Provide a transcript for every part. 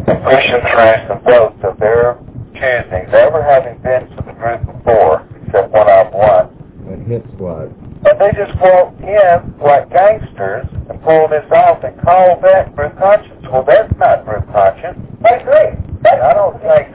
pushing through some votes of their choosing, never having been to the group before, except when I've won. That hit squad. But they just walk in like gangsters and pull this off and call that group conscience. Well, that's not group conscience. I agree. I don't think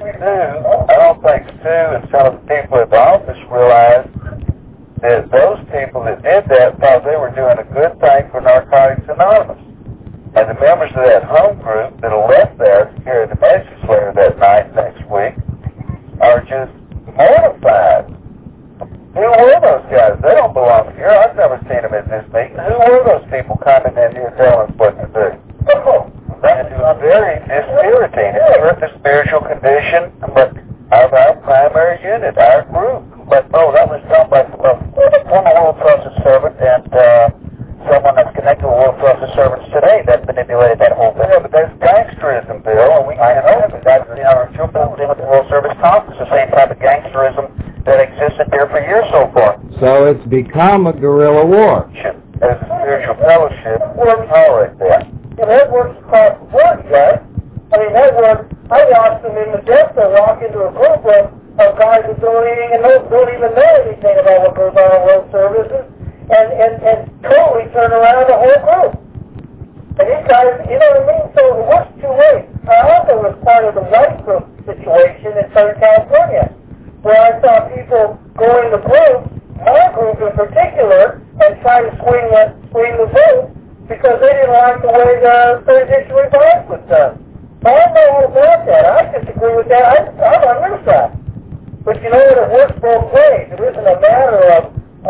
Sue and some of the people at the office realized that those people that did that thought they were doing a good thing for Narcotics Anonymous. And the members of that home group that are left there to carry the message later that night next week are just mortified. Who were those guys? They don't belong here. I've never seen them at this meeting. Who were those people coming in here telling us what to do? That was very dispiriting. It hurt the spiritual condition of our primary unit, our group. But, that was done by a former World Trust Servant and someone that's connected with World Trust Servants today that manipulated that whole thing. Yeah, but that's gangsterism, Bill, and we can't have it. That's, with the World Service Conference, the same type of gangsterism that existed there for years so far. So it's become a guerrilla war. As a spiritual fellowship, we're tolerate that. And that works across the board, guys. I mean, that works. I watched them in the Modesto walk into a group of guys that don't even know anything about what goes on in world services and totally turn around the whole group. And these guys, you know what I mean? So it works two ways. I also was part of the white group situation in Southern California, where I saw people go into groups, our group in particular, and try to swing the vote because they didn't like the way the third district advice was done. I don't know all about that. I disagree with that. I'm on your side. But you know what? It works both ways. It isn't a matter of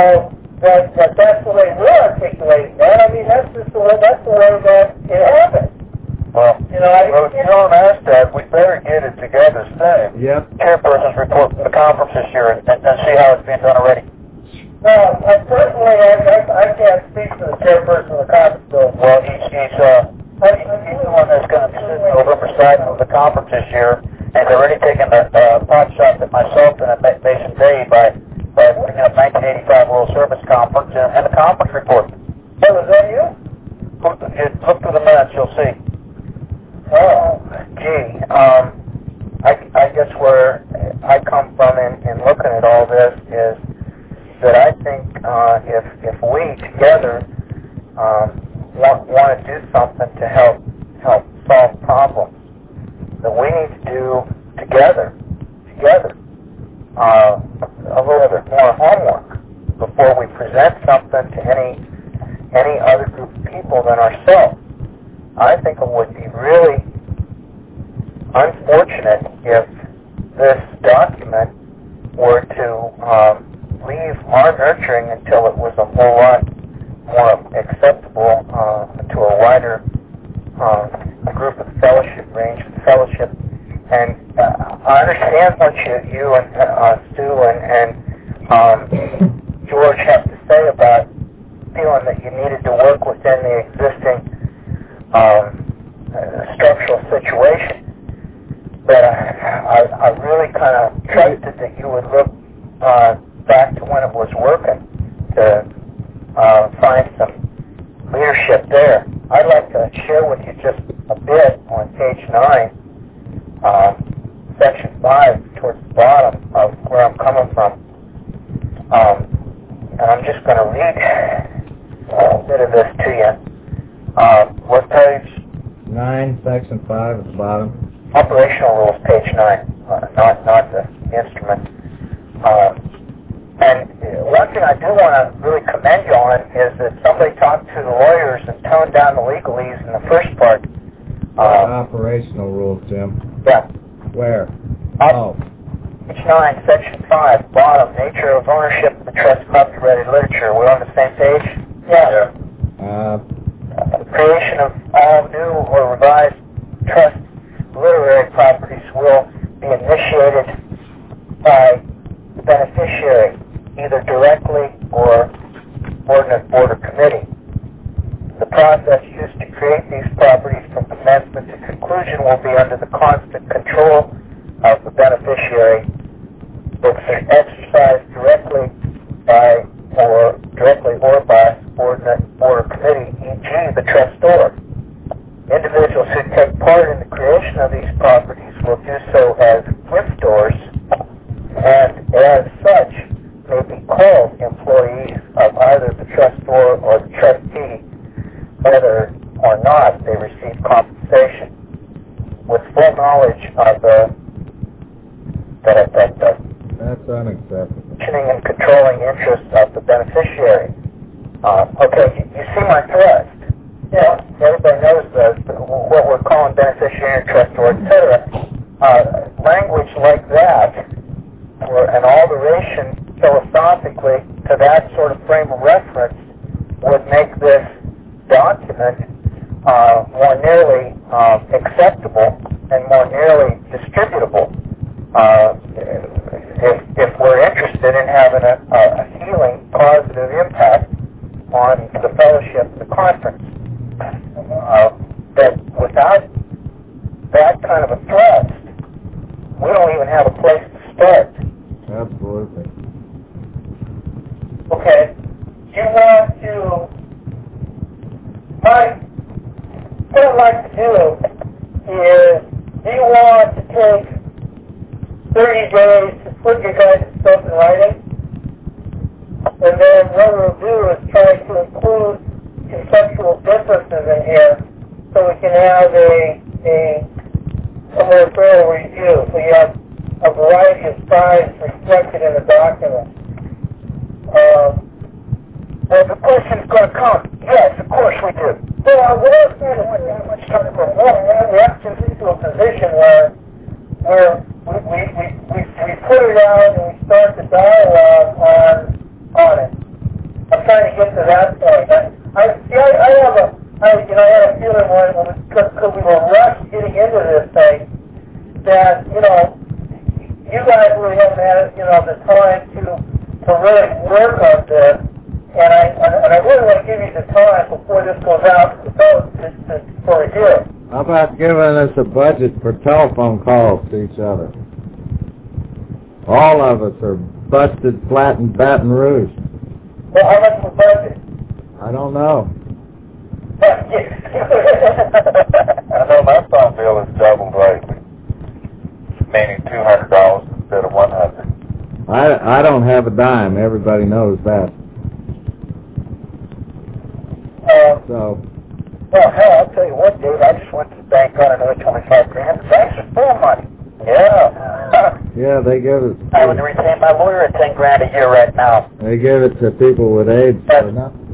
that's the way we're articulating that. I mean, that's the way that it happens. Well, if you don't ask that, we better get it together soon. Yep. Chairperson's report from the conference this year and see how it's being done already. Well, personally, I can't speak to the chairperson of the conference. Well, he's the one that's going to be sitting over presiding of the conference this year, and they're already taking a pot shot at myself and at Mason Day by putting up 1985 World Service Conference and the conference report. Oh, is that you? Look through the minutes, you'll see. Oh, gee, I guess where I come from in looking at all this is that I think if we together want to do something to help solve problems, that we need to do together a little bit more homework before we present something to any other group of people than ourselves. I think it would be really unfortunate if this document were to leave our nurturing until it was a whole lot more acceptable to a wider group of fellowship, range of fellowship. And I understand what you and Stu and George have to say about feeling that you needed to work within the existing structural situation. But I really kind of trusted that you would look back to when it was working to find some leadership there. I'd like to share with you just a bit on page 9, section 5, towards the bottom of where I'm coming from. And I'm just going to read a bit of this to you. What page? 9, section 5 at the bottom. Operational rules, page 9, not the instrument. And one thing I do want to really commend you on is that somebody talked to the lawyers and toned down the legalese in the first part. Operational rules, Jim. Yeah. Where? Page 9, section 5, bottom, nature of ownership of the trust copyrighted literature. We're on the same page? yeah. The creation of all new or revised trust literary properties will be initiated by the beneficiary, either directly or Ordinance Board or Committee. The process used to create these properties from commencement to conclusion will be under the constant control of the beneficiary. It's exercised directly or by subordinate board or committee, e.g. the trustor. Individuals who take part in the creation of these or not, they receive compensation with full knowledge of the That's unacceptable. and controlling interests of the beneficiary. Okay, you see my thrust. Yeah, everybody knows what we're calling beneficiary interest, or etc. Language like that, or an alteration philosophically to that sort of frame of reference, would make this document more nearly acceptable and more nearly distributable. If we're interested in having a healing, positive impact on the fellowship and the conference, that without that kind of a thrust, we don't even have a place to start. Absolutely. Okay. You want to... What I'd like to do is, do you want to take 30 days to put your guys' stuff in writing? And then what we'll do is try to include conceptual differences in here so we can have a more thorough review. So you have a variety of sides reflected in the document. Well, the question's going to come. Yes, of course we do. Well, we're going to put that much time for more. We have to get to a position where we put it out and we start the dialogue on it. I'm trying to get to that point. I have a feeling because we were rushed getting into this thing that, you guys really haven't had, the time to really work on this. And I really want to give you the time before this goes out for review. How about giving us a budget for telephone calls to each other? All of us are busted flat in Baton Rouge. Well, how much of a budget? I don't know. I know my phone bill is doubled lately, meaning $200 instead of $100. I don't have a dime. Everybody knows that. Well, hell, I'll tell you what, Dave, I just went to the bank on another $25,000. The bank's are full of money. Yeah. Yeah, they give it. I would retain my lawyer at $10,000 a year right now. They give it to people with AIDS for nothing.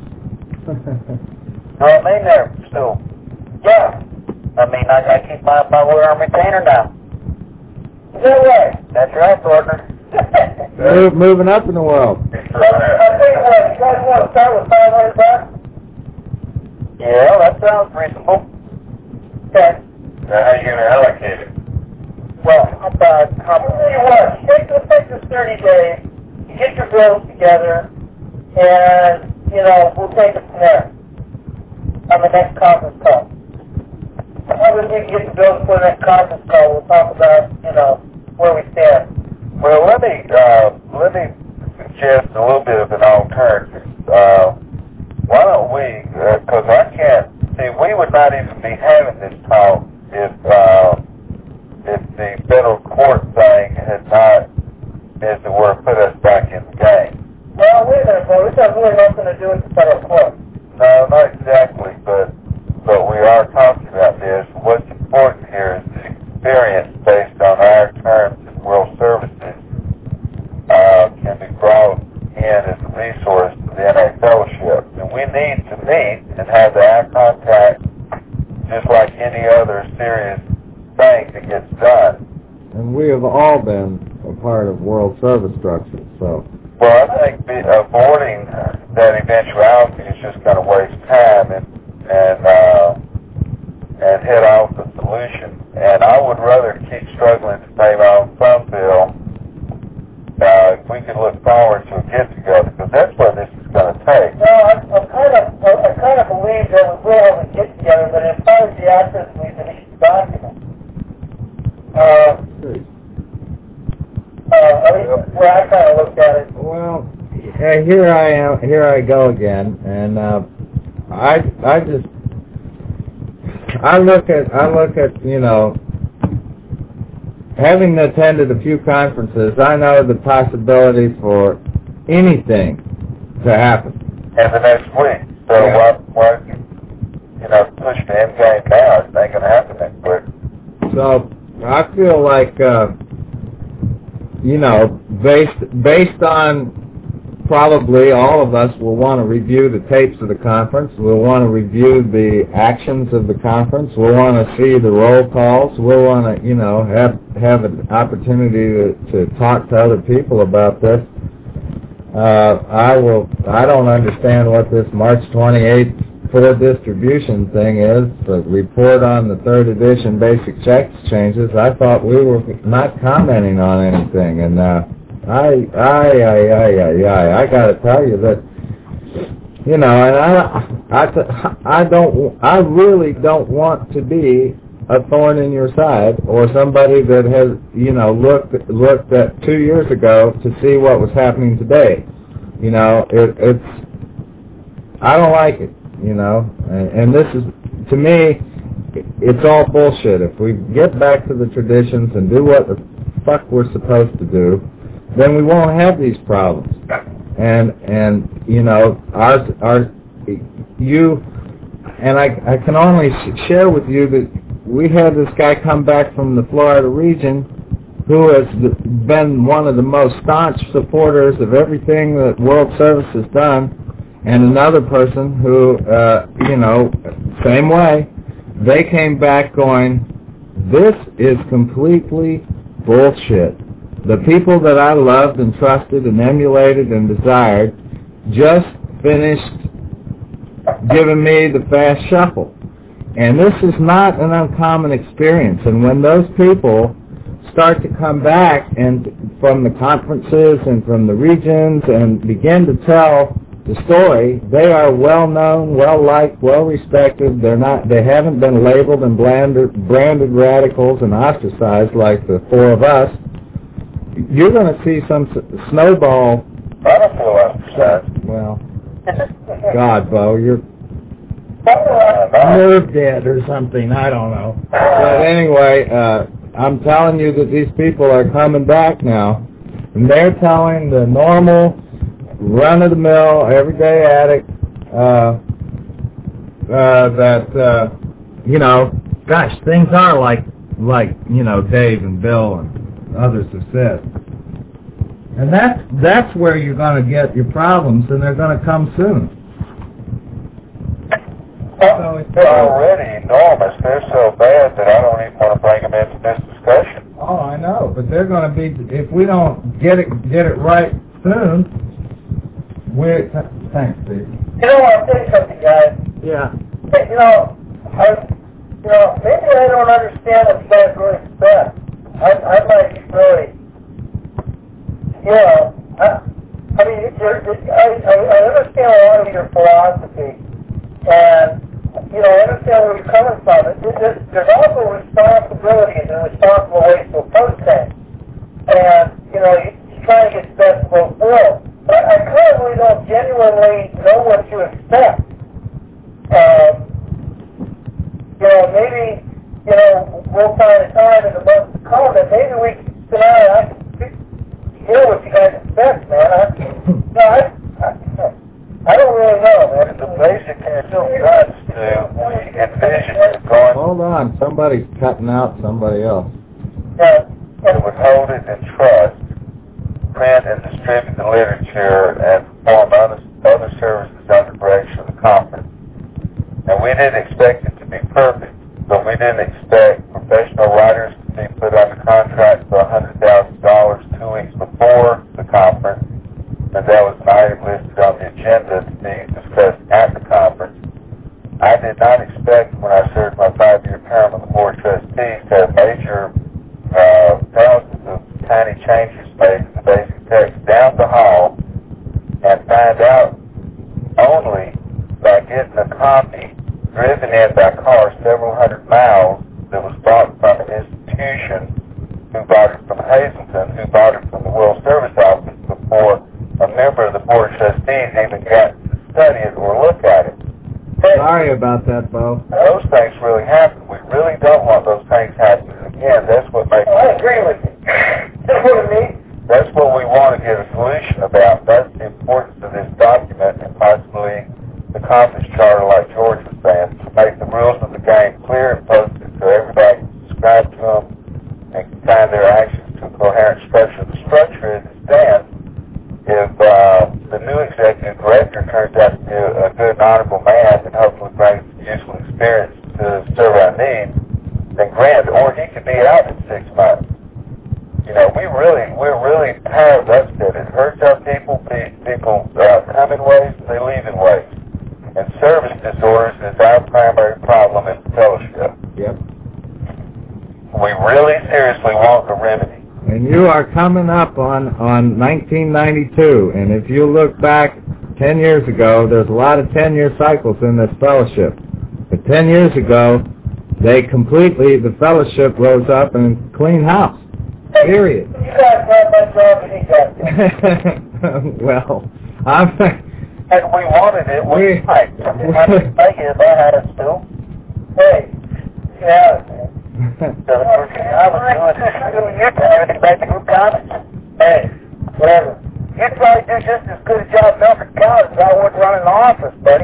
No, I mean, they're still. Yeah. I mean, I keep my lawyer on retainer now. No way. That's right, partner. Moving up in the world. I'll tell you what, you guys want to start with $500? Yeah, that sounds reasonable. Okay. Now, how are you going to allocate it? Well, I'll tell you what, let's take this 30 days, you get your bills together, and, we'll take it from there on the next conference call. How we can get the bills for the next conference call, we'll talk about, where we stand. Well, let me suggest a little bit of an alternative. Why don't we, because I can't, see, we would not even be having this talk if the federal court thing had not, as it were, put us back in the game. Well, wait a minute, bro. This has really nothing to do with the federal court. No, not exactly, but we are talking about this. What's important here is the experience based on our terms and world services can be brought in as a resource to the NA Fellowship. And we need to meet and have the eye contact just like any other serious thing that gets done. And we have all been a part of world service structures, so. Well, I think avoiding that eventuality is just going to waste time and hit off the solution. And I would rather keep struggling to pay my own phone bill if we could look forward to a get-together, because that's what this is going to take. Well, I kind of believe that we will have a get-together, but as far as the access we release the document, at least where I kind of looked at it. Well, here I go again, and I look at having attended a few conferences, I know the possibility for anything to happen. And the next week. So Yeah. what? push the end game now. It ain't going to happen that quick. So I feel like, based on probably all of us will want to review the tapes of the conference. We'll want to review the actions of the conference. We'll want to see the roll calls. We'll want to, have an opportunity to talk to other people about this. I don't understand what this March 28th for distribution thing is, but report on the third edition basic checks changes. I thought we were not commenting on anything, and I got to tell you that, and I really don't want to be a thorn in your side or somebody that has, looked at 2 years ago to see what was happening today. I don't like it, and this is, to me, it's all bullshit. If we get back to the traditions and do what the fuck we're supposed to do, then we won't have these problems. And I can only share with you that we had this guy come back from the Florida region who has been one of the most staunch supporters of everything that World Service has done, and another person who, same way. They came back going, this is completely bullshit. The people that I loved and trusted and emulated and desired just finished giving me the fast shuffle. And this is not an uncommon experience. And when those people start to come back and from the conferences and from the regions and begin to tell the story, they are well known, well liked, well respected. They haven't been labeled and branded radicals and ostracized like the four of us. You're going to see some snowball. I don't feel ostracized. Well, God, Bo, you're nerve dead or something. I don't know. But anyway, I'm telling you that these people are coming back now, and they're telling the normal, run-of-the-mill, everyday addict that gosh, things are like Dave and Bill and others have said. And that's where you're going to get your problems, and they're going to come soon. They're already enormous. They're so bad that I don't even want to bring them into this discussion. Oh, I know, but they're going to be, if we don't get it right soon, thanks, Steve. I'll tell you something, guys. Yeah. Maybe I don't understand what you guys really expect. I might really, I understand a lot of your philosophy, and, I understand where you're coming from. There's also responsibilities and responsible ways to approach things, and, you're trying to get the best of both worlds. But I currently don't genuinely know what you expect. Maybe, we'll find a time in the months to come that maybe I can hear what you guys expect, man. I don't really know, man. The basic guts to envision it going. Hold on, somebody's cutting out somebody else. Yeah. It would hold it in trust, print and distribute the literature, and perform other services under direction of the conference. And we didn't expect it to be perfect, but we didn't expect professional writers to be put under contract for $100,000 2 weeks before the conference, and that was an item listed on the agenda to be discussed at the conference. I did not expect, when I served my 5-year term on the Board of Trustees, to have major thousands of tiny changes made to the basic text down the hall, and find out only by getting a copy driven in by car several hundred miles that was bought from an institution who bought it from Hazleton, who bought it from the World Service Office before a member of the Board of Trustees even got to study it or look at it. Sorry about that, Bo. Those things really happen. We really don't want those things happening again. That's what makes I agree with you. That's what it means. That's what we want to get a solution about. That's the importance of this document and possibly the conference charter, like George was saying, to make rules of the game clear and posted so everybody can subscribe to them and can tie their actions to a coherent structure. The structure as it stands, if the new executive director turns out to be a good and honorable man and hopefully brings useful experience to serve our needs, then grand, or he could be out in 6 months. You know, we're really tired of upset. It hurts our people. People come in ways and they leave in ways. And service disorders is our primary problem in the fellowship. Yep. We really seriously want a remedy. And you are coming up on 1992, and if you look back 10 years ago, there's a lot of 10-year cycles in this fellowship. But 10 years ago, the fellowship rose up and cleaned house. Period. You guys have my job and he got it. Well, And we wanted it. We might. Thank you if I had it still. Hey. Yeah. So the first thing I was doing is everything back to group comments. Hey, whatever. You'd probably do just as good a job milking cows as I would running the office, buddy.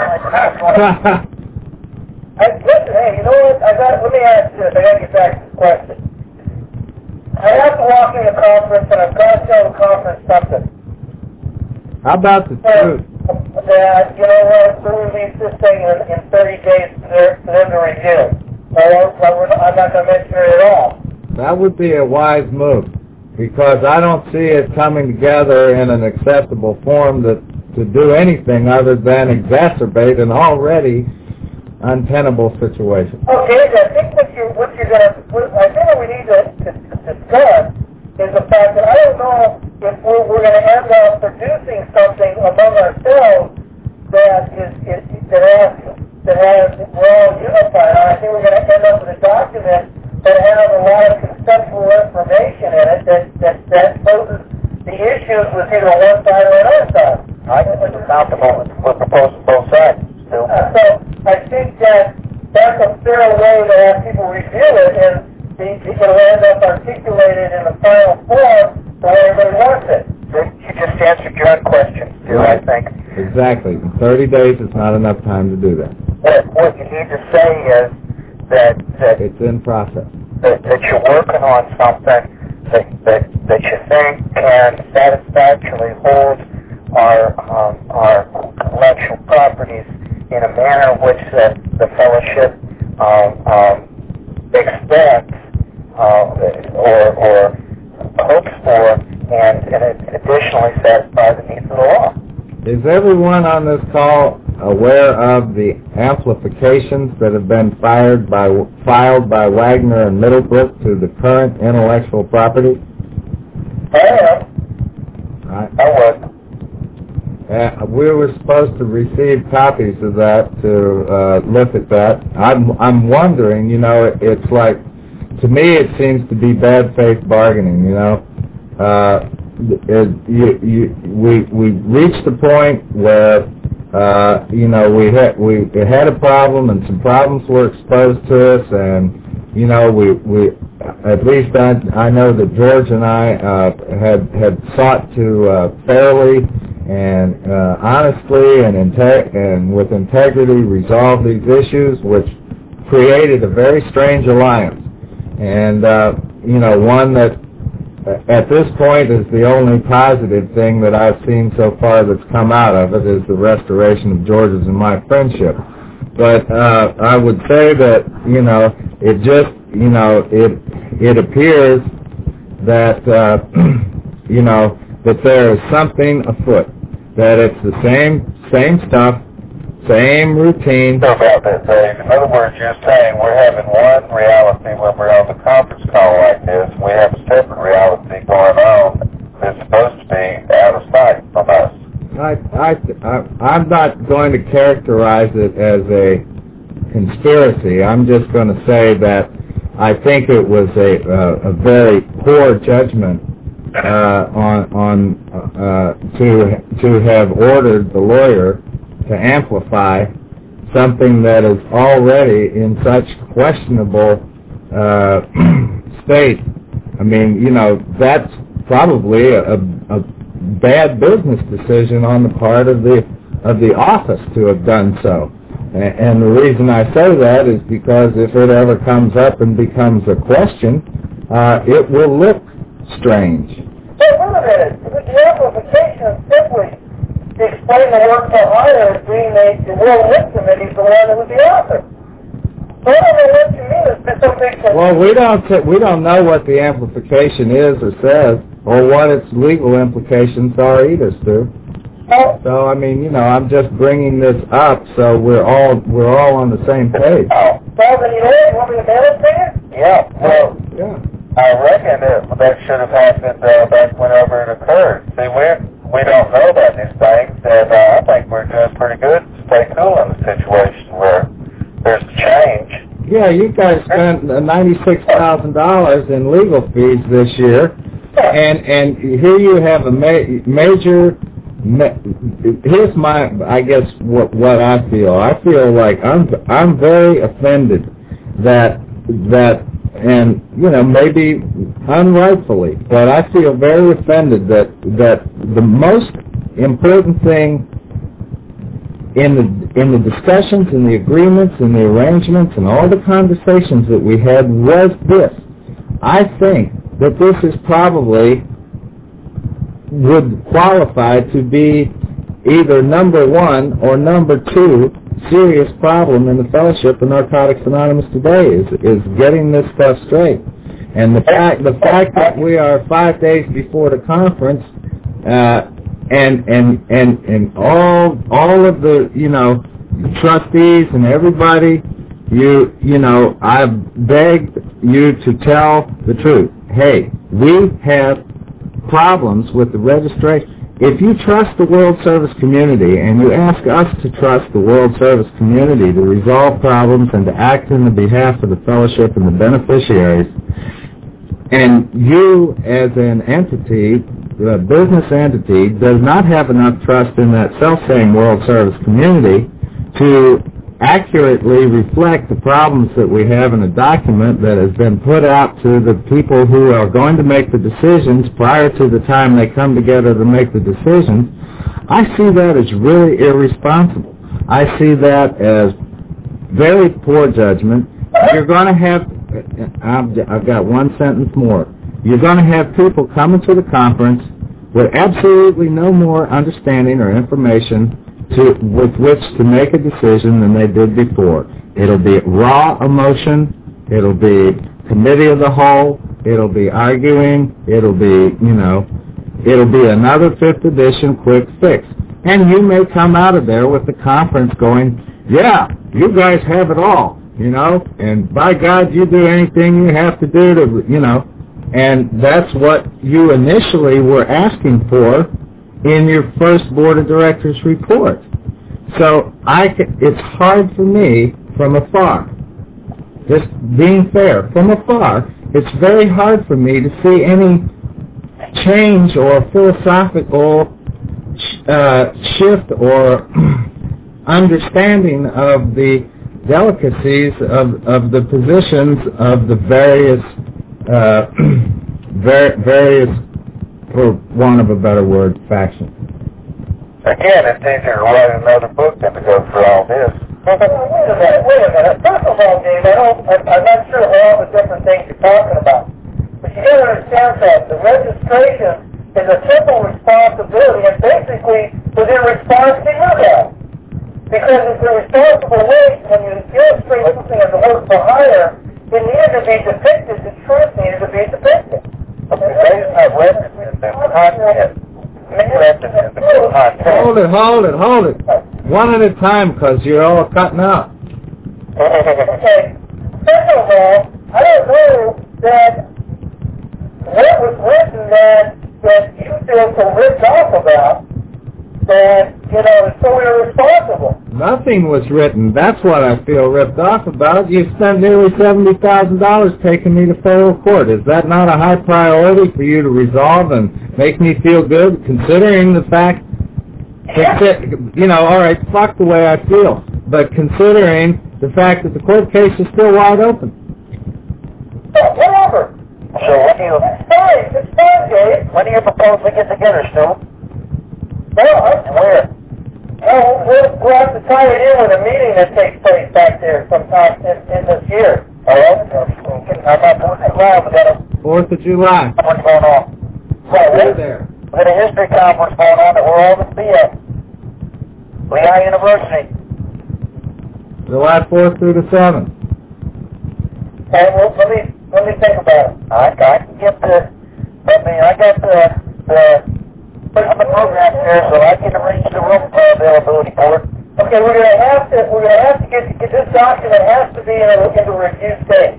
Listen, hey, you know what? Let me ask you this. I got to get back to the question. I have to walk in the conference, and I've got to tell the conference something. How about the truth? That, you know what, we'll release this thing in 30 days for them to review. I'm not going to mention it at all. That would be a wise move, because I don't see it coming together in an acceptable form to do anything other than exacerbate an already untenable situation. Okay, I think what we need to discuss is the fact that I don't know if we're going to end up producing something among ourselves that we're all unified. I think we're going to end up with a document that has a lot of conceptual information in it that poses the issues with either one side or another side. I think it's comfortable with proposing both sides still. So I think that's a fair way to have people review it, and it'll end up articulated in the final form the way everybody wants it. You just answered your own question, too, I think. Exactly. 30 days is not enough time to do that. What you need to say is that it's in process. That you're working on something that you think can satisfactorily hold our intellectual properties in a manner which the fellowship expects or hopes for, and additionly satisfy the needs of the law. Is everyone on this call aware of the amplifications that have been filed by Wagner and Middlebrook to the current intellectual property? I am. I was. We were supposed to receive copies of that to look at that. I'm wondering, you know, it's like, to me it seems to be bad faith bargaining, you know. We reached the point where you know, we had a problem, and some problems were exposed to us, and you know, we at least I know that George and I had sought to fairly and honestly and with integrity resolve these issues, which created a very strange alliance, and you know, one that at this point is the only positive thing that I've seen so far that's come out of it, is the restoration of George's and my friendship. But I would say that, you know, it just, you know, it appears that you know, that there is something afoot, that it's the same stuff, same routine. So about that, Dave. In other words, you're saying we're having one reality when we're on the conference call like this. We have a separate reality going on that's supposed to be out of sight from us. I'm not going to characterize it as a conspiracy. I'm just going to say that I think it was a very poor judgment to have ordered the lawyer to amplify something that is already in such questionable state. I mean, you know, that's probably a bad business decision on the part of the office to have done so. And the reason I say that is because if it ever comes up and becomes a question, it will look strange. Hey, wait a minute. The amplification simply explain the work for hire as being the World Wit Committee is the one that was the author. So I don't know what you mean. It's been so big. Well, we don't know what the amplification is or says, or what its legal implications are either, Stu. So I mean, I'm just bringing this up so we're all on the same page. Well, then you want me to mail it to you? Yeah. Well, yeah. I reckon that should have happened back whenever it occurred. See, we don't know about these things, and I think we're doing pretty good to stay cool in the situation where there's change. Yeah, you guys spent $96,000 in legal fees this year, and here you have a major. Here's I guess what I feel. I feel like I'm very offended that and maybe unrightfully, but I feel very offended that the most important thing in the discussions and the agreements and the arrangements and all the conversations that we had was this. I think that this is probably would qualify to be either number one or number two serious problem in the Fellowship of Narcotics Anonymous today is getting this stuff straight. And the fact that we are 5 days before the conference, and all of the trustees and everybody, I've begged you to tell the truth. Hey, we have problems with the registration. If you trust the World Service community and you ask us to trust the World Service community to resolve problems and to act in the behalf of the Fellowship and the beneficiaries, and you as an entity, a business entity, does not have enough trust in that self-same World Service community to accurately reflect the problems that we have in a document that has been put out to the people who are going to make the decisions prior to the time they come together to make the decisions, I see that as really irresponsible. I see that as very poor judgment. You're going to have, I've got one sentence more. You're going to have people coming to the conference with absolutely no more understanding or information with which to make a decision than they did before. It'll be raw emotion. It'll be committee of the whole. It'll be arguing. It'll be, it'll be another 5th edition quick fix. And you may come out of there with the conference going, yeah, you guys have it all, and by God, you do anything you have to do to, and that's what you initially were asking for in your first Board of Directors report. So it's hard for me from afar, just being fair, from afar, it's very hard for me to see any change or philosophical shift or understanding of the delicacies of the positions of the various, for want of a better word, factions. Again, it's easier to write another book than to go through all this. Wait a minute. First of all, Dave, I'm not sure of all the different things you're talking about. But you got to understand that the registration is a simple responsibility and basically was in response to you guys. Because it's a responsible way when you illustrate something as a work for hire, it needed to be depicted, the truth needed to be depicted. Okay, they just have references in the content. Hold it. One at a time, because you're all cutting out. Okay. First of all, I don't know that what was written that you feel so ripped off about that, is so irresponsible. Nothing was written. That's what I feel ripped off about. You spent nearly $70,000 taking me to federal court. Is that not a high priority for you to resolve and make me feel good, considering the fact that, all right, fuck the way I feel, but considering the fact that the court case is still wide open? Whatever. So It's fine, Dave. when do you propose we get together, Stu? Well, Where? We'll have to tie it in with a meeting that takes place back there sometime in this year. All right? How about 4th of July? We got a 4th of July. what's going on? We're there. We got a history conference going on that we're all going to be at. Lehigh University. July 4th through the 7th. And let me think about it. I can get I got the program here, so I can arrange the room availability for it. Okay, we're gonna have to get this document has to be in a review state.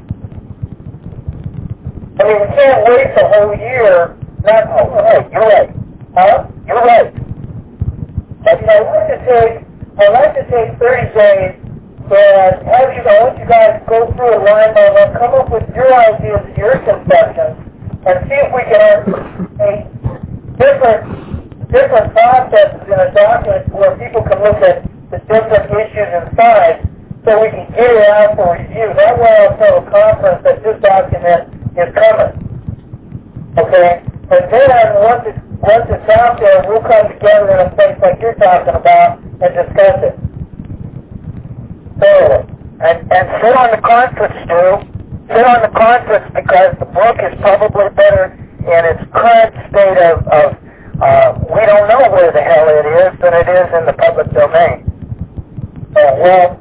I mean, we can't wait the whole year. You're right. Huh? You're right. But I'd like to take 30 days and have you guys go through it line by line, come up with your ideas, your conceptions, and see if we can make different processes in a document where people can look at the different issues inside, so we can get it out for review. That way I'll tell the conference that this document is coming. Okay? And then once it's out there, we'll come together in a place like you're talking about and discuss it. So, and sit on the conference, Stu. Sit on the conference because the book is probably better in its current state of we don't know where the hell it is than it is in the public domain. We'll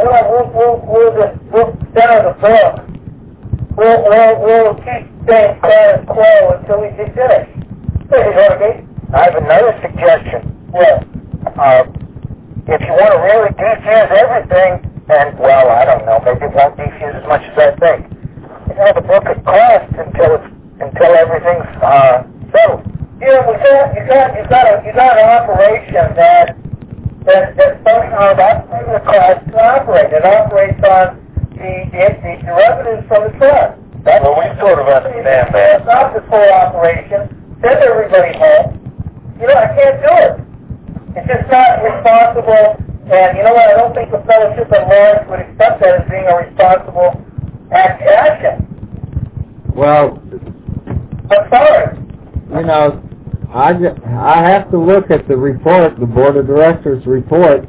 center the book. We'll keep things status quo until we get finished. I have another suggestion. Yeah. If you want to really defuse everything, and well, I don't know, maybe it won't defuse as much as I think. The book is cost until everything's settled. You got an operation that somehow that's the cost to operate. It operates on the revenues from the trust. Well, we sort of understand that. It's not the full operation. Send everybody home. I can't do it. It's just not responsible. And you know what? I don't think the fellowship at large would accept that as being a responsible action. Well, I'm sorry. I have to look at the report, the board of directors report,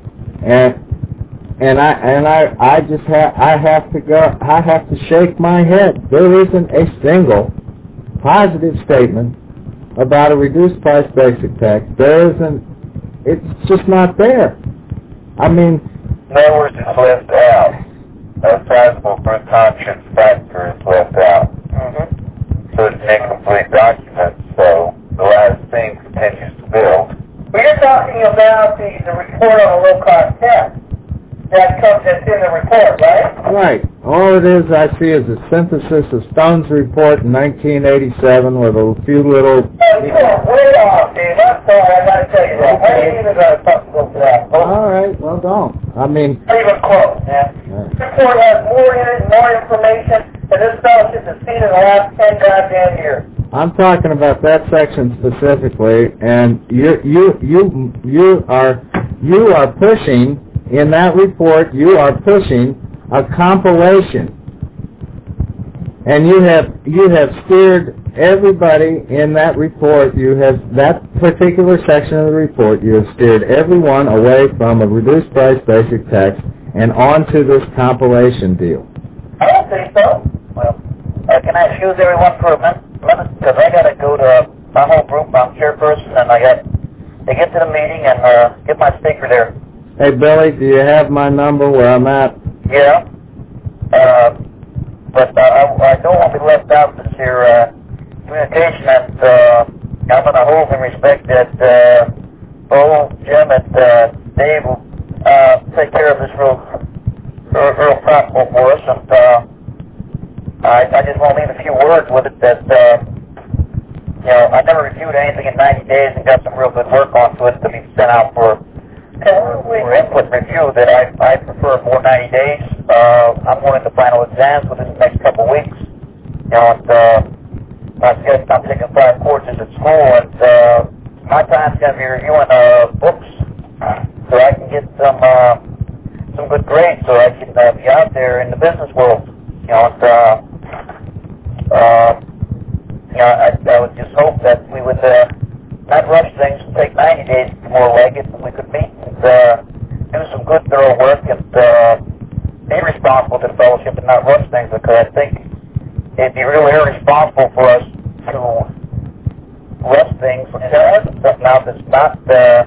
and I have to shake my head. There isn't a single positive statement about a reduced price basic tax. There isn't. It's just not there. I mean, in other words, it's left out. A sizable group conscience factor is left out. Mm-hmm. So it's an incomplete document. So the last thing continues to build. Well, you're talking about the report on a low-cost tax. That's in the report, right? Right. All it is I see is a synthesis of Stone's report in 1987 with a few little... You're way off, Dave. I'm sorry, I gotta tell you that. I ain't even gonna talk to go for that. All right, well, don't. I mean... Not even close, man. Right. This report has more in it, more information than this fellowship has seen in the last 10 goddamn years. I'm talking about that section specifically, and you are pushing... In that report, you are pushing a compilation, and you have steered everybody in that report. You have that particular section of the report. You have steered everyone away from a reduced price basic tax and onto this compilation deal. I don't think so. Well, can I excuse everyone for a minute? Because I got to go to my whole group. I'm chairperson, and I got to get to the meeting and get my speaker there. Hey, Billy, do you have my number where I'm at? Yeah. But I don't want to be left out this here communication, and I'm going to hold in respect that Bo, Jim, and Dave will take care of this real profitable for us, and I just want to leave a few words with it that, I never reviewed anything in 90 days and got some real good work onto it to be sent out for input review that I prefer more 90 days. I'm going into final exams within the next couple of weeks. I'm taking 5 courses at school, and my time's going to be reviewing books so I can get some good grades so I can be out there in the business world. I would just hope that we would not rush things and take 90 days to more leg it, and we could meet do some good, thorough work and be responsible to the fellowship and not rush things, because I think it'd be really irresponsible for us to rush things and something out that's not,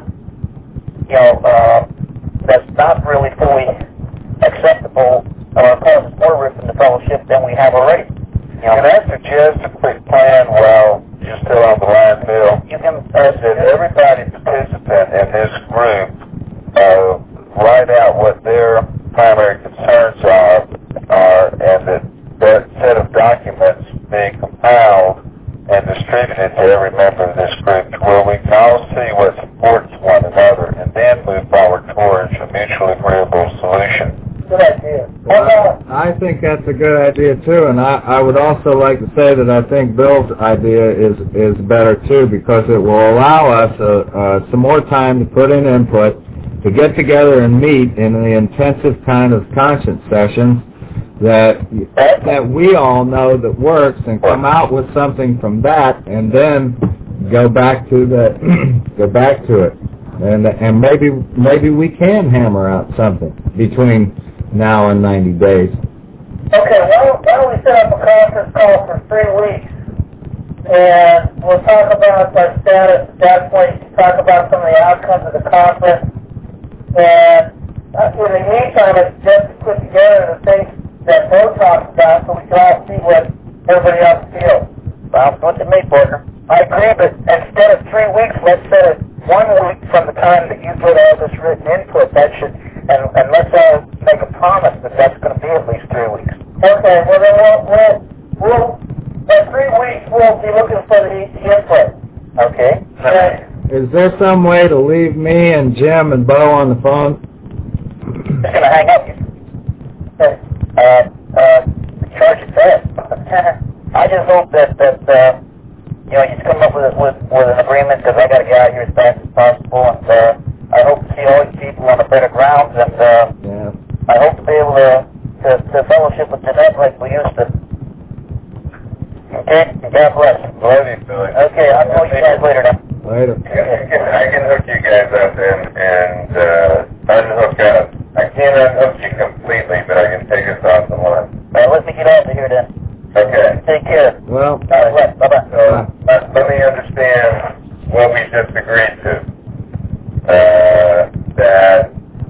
that's not really fully acceptable or causes more risk in the fellowship than we have already. Can I suggest a quick plan while you're still on the line, Bill? You can, that everybody participant in this group write out what their primary concerns are, and that set of documents being compiled and distributed to every member of this group, where we can all see what supports one another, and then move forward towards a mutually agreeable solution. Good idea. I think that's a good idea too, and I would also like to say that I think Bill's idea is better too, because it will allow us some more time to put in input, to get together and meet in the intensive kind of conscience sessions that we all know that works, and come out with something from that, and then go back to it, and maybe we can hammer out something between now and 90 days. Okay, why don't we set up a conference call for 3 weeks, and we'll talk about our status at that point, talk about some of the outcomes of the conference, and in the meantime, it's just to put together the things that Bo talks about so we can all see what everybody else feels. sounds good to me, partner. I agree, but instead of 3 weeks, let's set it 1 week from the time that you get all this written input. That should, and let's all make a promise that that's going to be at least 3 weeks. Okay, well then we'll at 3 weeks we'll be looking for the input. Okay. Is there some way to leave me and Jim and Bo on the phone? Just going to hang up. Okay. Charge it fast. I just hope that you come up with an agreement, because I got to get out here as fast as possible, and I hope to see all these people on the better grounds, and I hope to be able to fellowship with Jeanette like we used to. Okay? God bless. Love you, Billy. Okay, I'll call you guys later now. Later. I can hook you guys up and unhook up. I can't unhook you completely, but I can take us off the line. Let me get out of here then. Okay. Take care. Well, God bless. Bye-bye. So let me understand what we just agreed to. That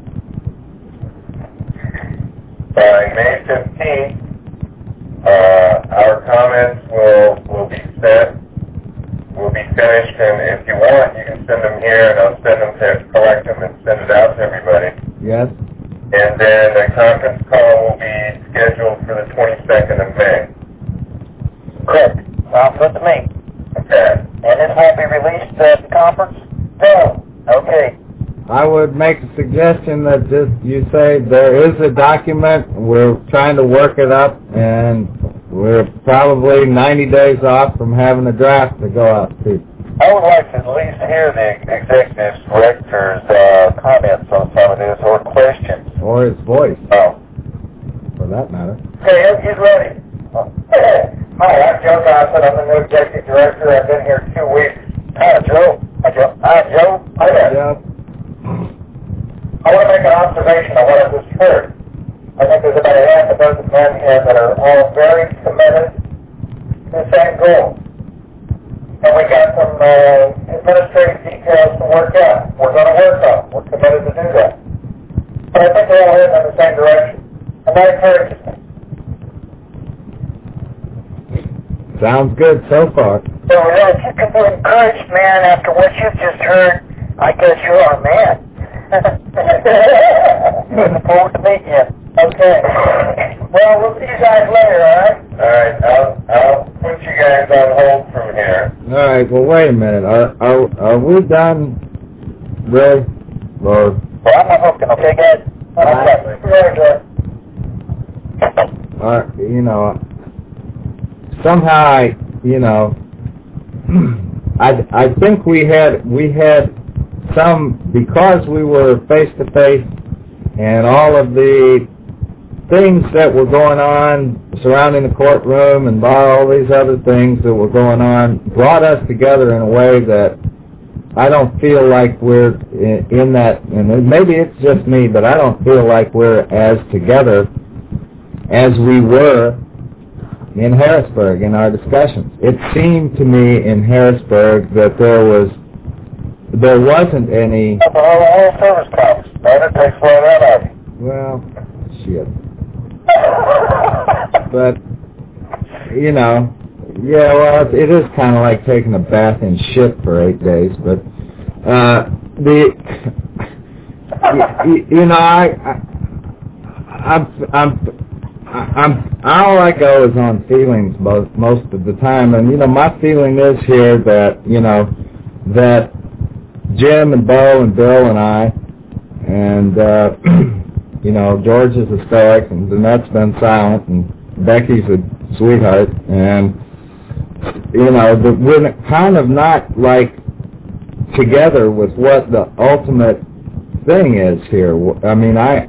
by May 15th, our comments will be set, will be finished, and if you want, you can send them here, and I'll send them to collect them and send it out to everybody. yes. And then a conference call will be scheduled for the 22nd of May. Correct. Sounds good to me. Okay. And this won't be released at the conference? No. Okay. I would make a suggestion that you say there is a document, we're trying to work it up, and we're probably 90 days off from having a draft to go out to. I would like to at least hear the executive director's comments on some of this, or questions. Or his voice, Oh. for that matter. Okay, he's ready. Hi, I'm Joe Gossett. I'm the new executive director. I've been here 2 weeks. Hi, Joe. Hi, Joe. Hi, Joe. Hi there. Yeah. I want to make an observation on what I just heard. I think there's about a half a dozen men here that are all very committed to the same goal. And we got some administrative details to work out. We're going to work on. We're committed to do that. But I think we're all heading in the same direction. And that encourages me. Sounds good so far. So, if you can be encouraged, man, after what you've just heard, I guess you're our man. Looking forward to meeting you. Okay. Well, we'll see you guys later, all right? All right, I'll put you guys on hold from here. All right. Well, wait a minute. Are we done, Ray? Or Well, I'm not hooking, okay, guys? somehow I think we had some, because we were face to face, and all of the things that were going on surrounding the courtroom and all these other things that were going on brought us together in a way that I don't feel like we're in that, and maybe it's just me, but I don't feel like we're as together as we were in Harrisburg in our discussions. It seemed to me in Harrisburg that there wasn't any... The whole service comes. That takes one out of you. Well, shit. But, you know, yeah, well, it is kind of like taking a bath in shit for 8 days, but you know, all I go is on feelings most of the time, and you know, my feeling is here that, you know, that Jim and Bo and Bill and I and you know, George is a stoic and Danette's been silent and Becky's a sweetheart, and you know, we're kind of not like together with what the ultimate thing is here. I mean, I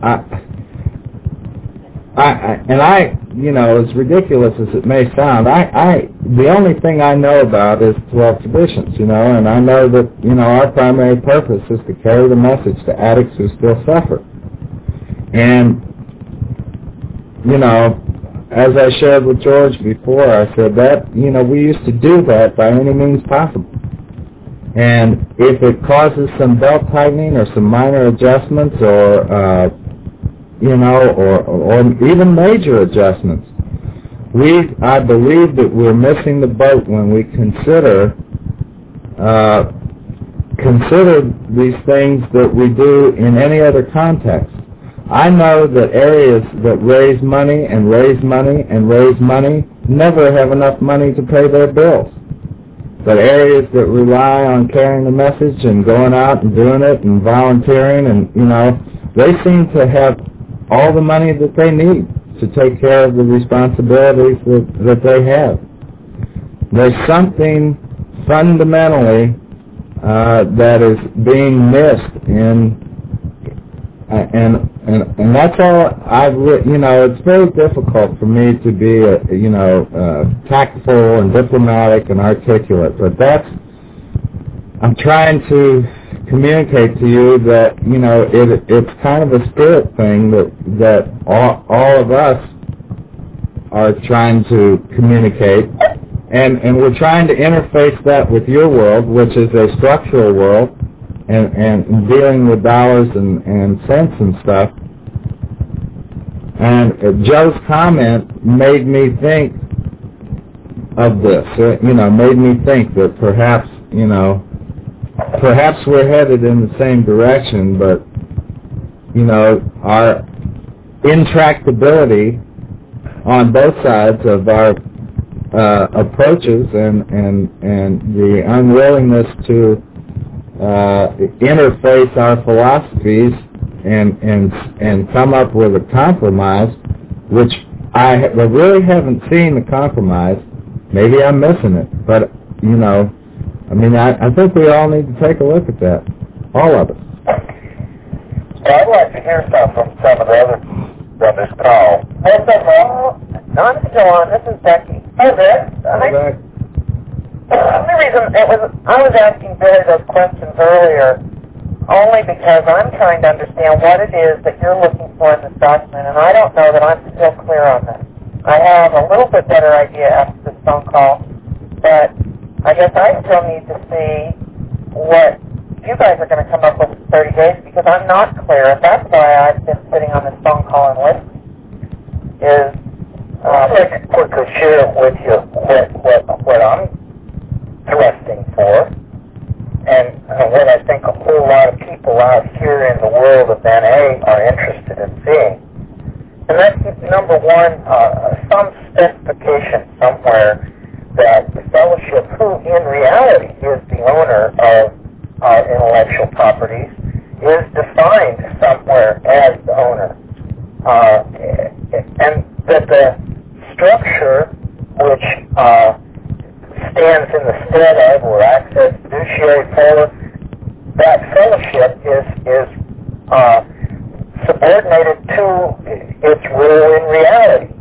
you know, as ridiculous as it may sound, the only thing I know about is 12 traditions, you know, and I know that, you know, our primary purpose is to carry the message to addicts who still suffer. And, you know, as I shared with George before, I said that, you know, we used to do that by any means possible. And if it causes some belt tightening or some minor adjustments or, you know, or even major adjustments, I believe that we're missing the boat when we consider these things that we do in any other context. I know that areas that raise money and raise money and raise money never have enough money to pay their bills. But areas that rely on carrying the message and going out and doing it and volunteering, and, you know, they seem to have all the money that they need to take care of the responsibilities that they have. There's something fundamentally that is being missed in, and that's all you know, it's very difficult for me to be, you know, tactful and diplomatic and articulate, but I'm trying to communicate to you that, you know, it's kind of a spirit thing that all of us are trying to communicate, and we're trying to interface that with your world, which is a structural world, and dealing with dollars and cents and stuff. And Joe's comment made me think of this, you know, made me think that perhaps, you know, perhaps we're headed in the same direction, but, you know, our intractability on both sides of our approaches and the unwillingness to interface our philosophies and come up with a compromise, which I really haven't seen the compromise. Maybe I'm missing it, but, you know, I mean, I think we all need to take a look at that, all of us. Well, I'd like to hear some from some of the others on this call. Hey, so, I'm still on. This is Becky. Hey, Vic. The reason I was asking Billy those questions earlier only because I'm trying to understand what it is that you're looking for in this document, and I don't know that I'm still clear on this. I have a little bit better idea after this phone call, but I guess I still need to see what you guys are going to come up with in 30 days, because I'm not clear, and that's why I've been sitting on this phone call and listening. I'd like to quickly share with you what I'm thrusting for, and what I think a whole lot of people out here in the world of NA are interested in seeing. And that's, number one, some specification somewhere that the fellowship, who in reality is the owner of our intellectual properties, is defined somewhere as the owner. And that the structure which stands in the stead of or acts as fiduciary for that fellowship is subordinated to its role in reality.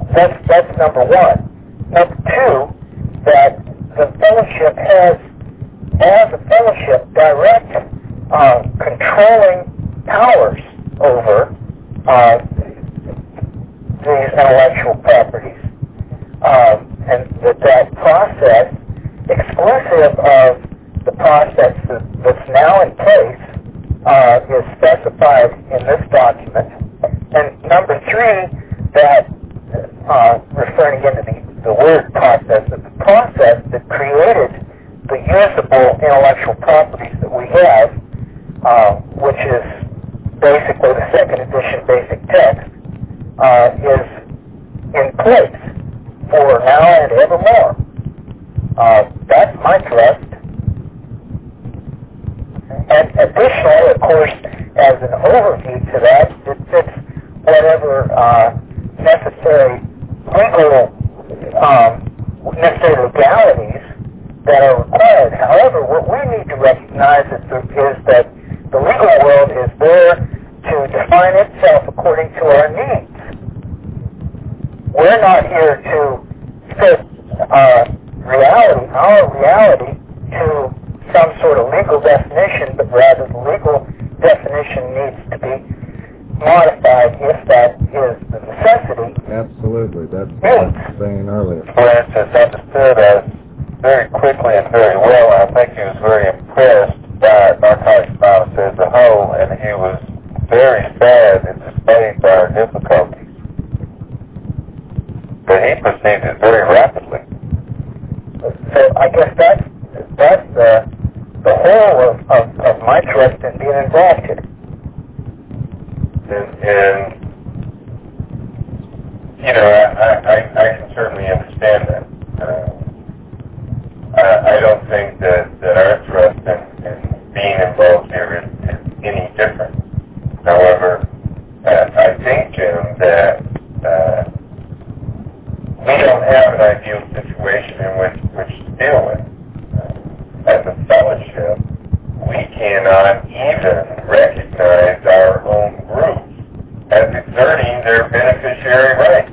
That's number one. Number two, that the fellowship has has a fellowship direct controlling powers over these intellectual properties. And that process, exclusive of the process that's now in place, is specified in this document. And number 3, that referring again to the word process, that the process that created the usable intellectual properties that we have, which is basically the second edition basic text, is in place for now and evermore. That's my trust. And additionally, of course, as an overview to that, it fits whatever necessary legal legalities that are required. However, what we need to recognize is that the legal world is there to define itself according to our needs. We're not here to fit our reality, to some sort of legal definition, but rather the legal definition needs to be modified if that is the necessity. Absolutely. That's what I was saying earlier. For instance, understood us very quickly and very well. I think he was very impressed by Narcotics Anonymous as a whole, and he was very sad and dismayed by our difficulties. But he proceeded very rapidly. So I guess that's the whole of my trust in being involved here. And you know, I can certainly understand that. I don't think that our trust in being involved here is any different. However, I think, Jim, that we don't have an ideal situation in which to deal with. As a fellowship, we cannot even recognize our own groups as exerting their beneficiary rights.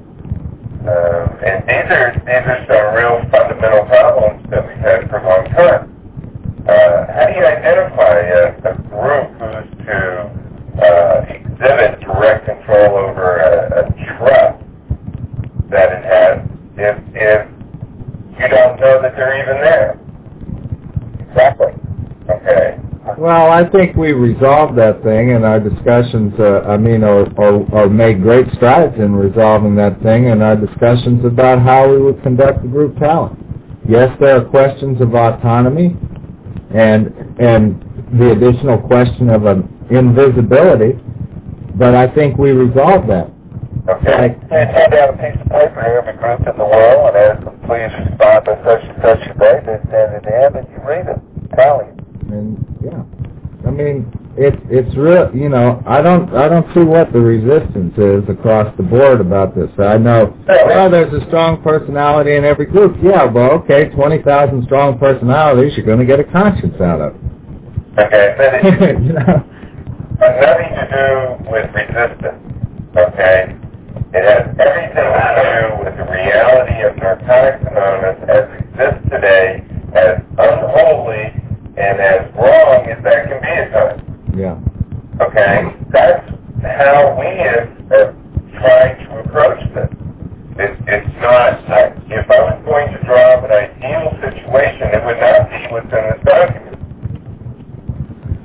And these are some real fundamental problems that we've had for a long time. How do you identify a group who's to exhibit direct control over a trust that it has if you don't know that they're even there? Exactly. Okay. Well, I think we resolved that thing in our discussions, or made great strides in resolving that thing in our discussions about how we would conduct the group talent. Yes, there are questions of autonomy and the additional question of invisibility, but I think we resolved that. Okay. You hand out a piece of paper to every group in the world and ask them, please respond by such and such a date, and at the end, and you read it, tally it. And yeah, I mean, it's real. You know, I don't see what the resistance is across the board about this. I know, well, there's a strong personality in every group. Yeah, well, okay, 20,000 strong personalities, you're going to get a conscience out of it. Okay, then you know, nothing to do with resistance. Okay, it has everything to do with the reality of Narcotics Anonymous as it exists today, as unholy and as wrong as that can be at times. yeah. Okay? That's how we have tried to approach this. It's not, if I was going to draw up an ideal situation, it would not be what's in this document.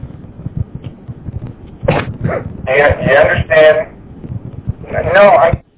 Do you understand? No, I